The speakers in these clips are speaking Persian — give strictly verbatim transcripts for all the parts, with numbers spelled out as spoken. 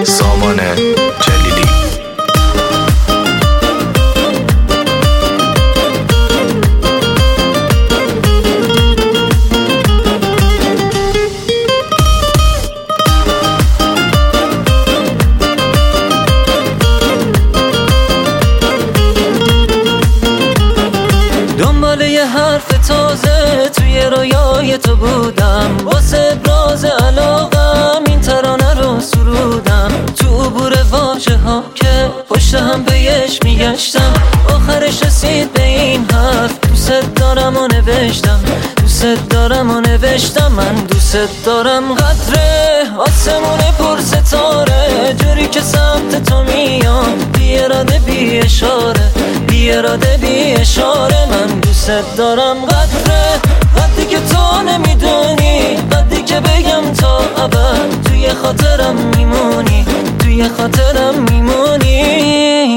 سامان جلیلی. دنبال یه حرف تازه توی رویای تو بودم، واسه ابراز علاقم این ترانه رو سرودم. تو عبور واژه ها که پشت هم پیش میگشتم، آخرش رسید به این حرف دوست دارم و نوشتم. دوست دارم و نوشتم من دوست دارم. قدره آسمون پر ستاره جوری که سمت تو میام، بی اراده بی اشاره، بی اراده بی اشاره من دوست دارم. قدره قدری که تو نمیدونی، قدری که بگم تا ابد توی خاطرم میمونی، توی خاطرم میمونی.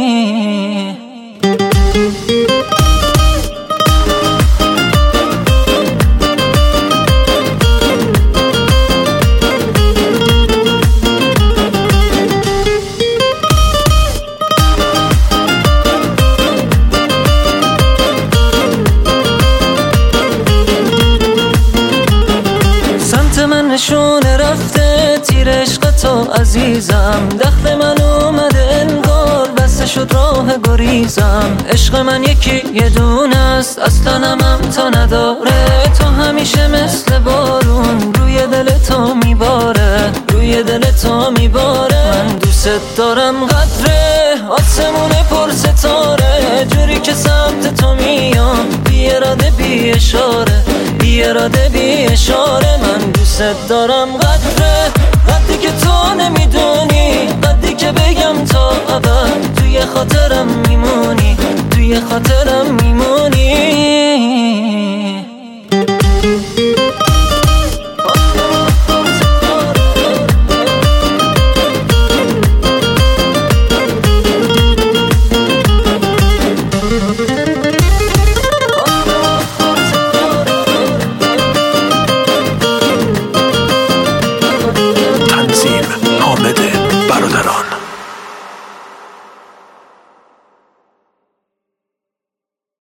من نشونه رفته تیر عشق تو عزیزم، دخت من اومده انگار بسته شد راه گریزم. عشق من یکی یه دونه است اصلا هم تا نداره، تو همیشه مثل بارون روی دل تو میباره، روی دل تو میباره من دوست دارم. قدره آسمون پر ستاره جوری که سمت تو میام، بی اراده بی اشاره، بی اراده بی اشاره من دوست دارم. قدره قدری که تو نمیدونی، قدری که بگم تا ابد توی خاطرم میمونی، توی خاطرم میمونی.